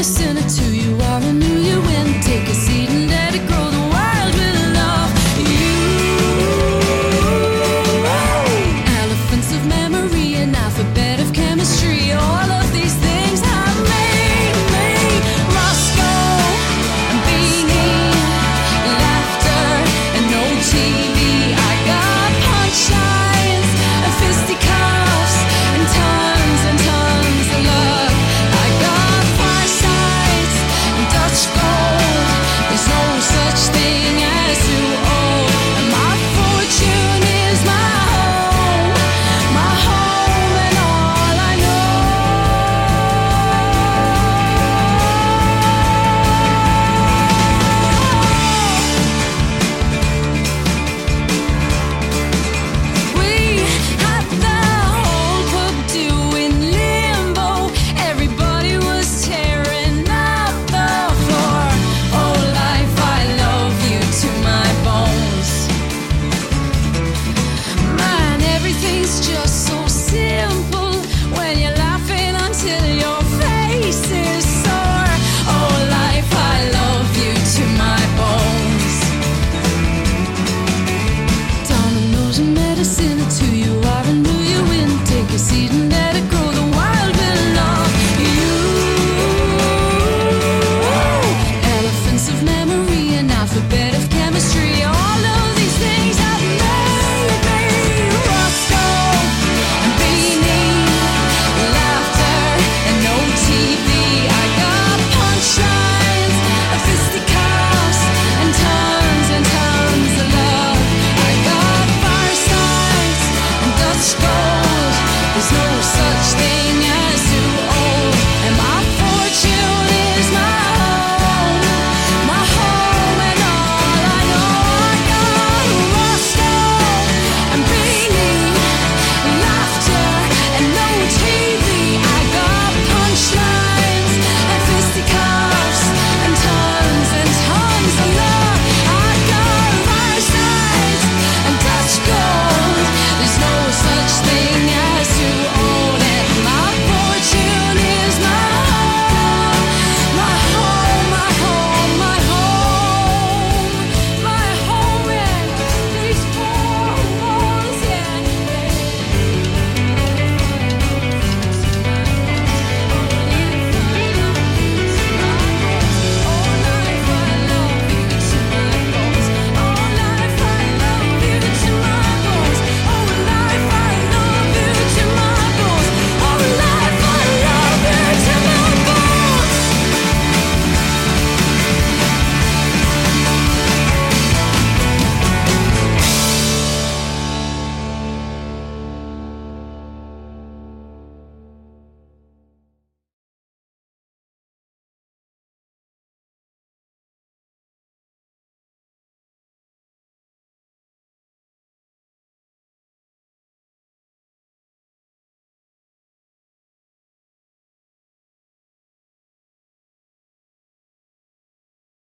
medicine to you are and who you win. Take a seat and let it grow. The wild will love you. Elephants of memory, an alphabet of chemistry. All of these things have made me Roscoe and Beanie, laughter and no TV. I got punchlines and fisticuffs and tons of love. I got firesides and Dutch gold. There's no such thing as too old. And my fortune is my home and all I We had the whole Purdue in limbo. Everybody was tearing up the floor. Oh, life, I love you to my bones. Man, everything's just so simple when you're laughing until your face is sore. Oh, life, I love you to my bones. Dominoes and medicine to you are and who you win. Take a seat and let it grow. The wild will love you. Elephants of memory, an alphabet of chemistry. All of these things have made me Roscoe and Beanie, laughter and no TV. I got punchlines and fisticuffs and tons of love. I got firesides and Dutch gold. There's no such thing as too